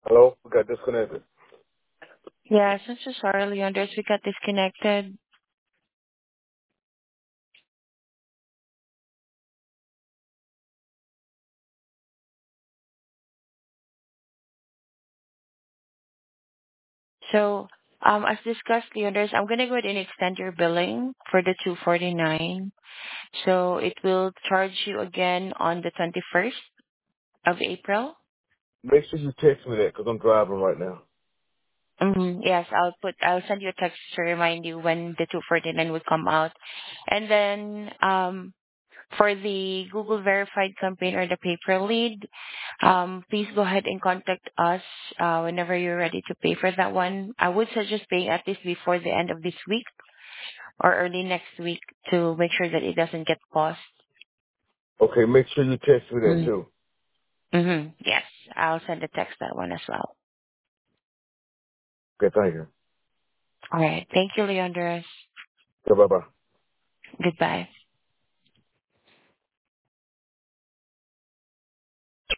Hello? We got disconnected. Yes, I'm so sorry, Leandros. We got disconnected. So, as discussed, Leandros, I'm gonna go ahead and extend your billing for the 249. So it will charge you again on the 21st of April. Make sure you text me that because I'm driving right now. Yes, I'll send you a text to remind you when the 249 will come out. And then, for the Google Verified campaign or the paper lead, please go ahead and contact us whenever you're ready to pay for that one. I would suggest paying at least before the end of this week or early next week to make sure that it doesn't get paused. Okay, make sure you text me that Mm. too. Yes, I'll send a text that one as well. Okay, thank you. All right. Thank you, Leandros. Okay, bye-bye. Goodbye.